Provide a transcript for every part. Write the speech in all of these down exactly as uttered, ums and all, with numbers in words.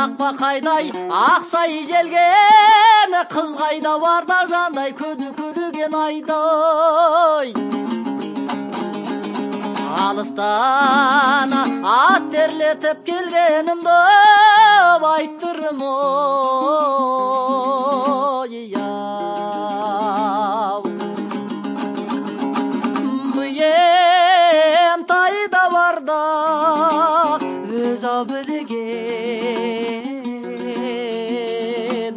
ақпа қайдай ақсай желген, қыз қайда барда жандай көді көдіген айдай. Алыстан ат терлетіп келгенімді айттырым ой яу. Бұйем тайда барда өзі білген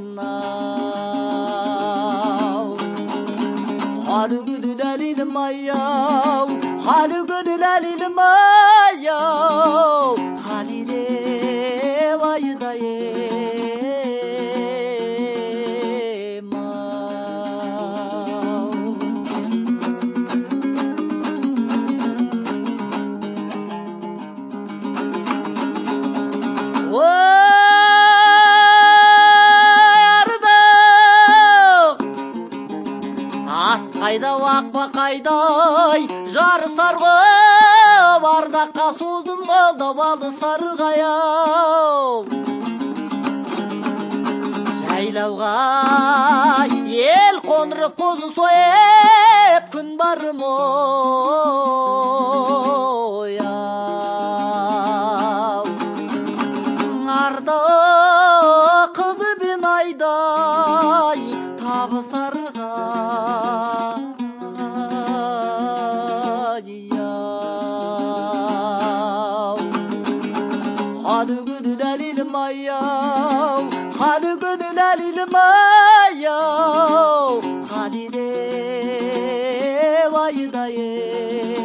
ау. Халі күді дәлелім ай-яу, халі күді дәлелім ай-яу, халиде байдайым ау. Ат қайда ақпа қайдай жарысар ғой, бардаққа создым қолдап алды сарғаяу. Жайлауға ел қондырып қозын сойып күн барым ой ау. Арда қызы бен айдай табысарға халі күді дәлелім ай-яу, халі күді дәлелім ай-яу, халиде байдайым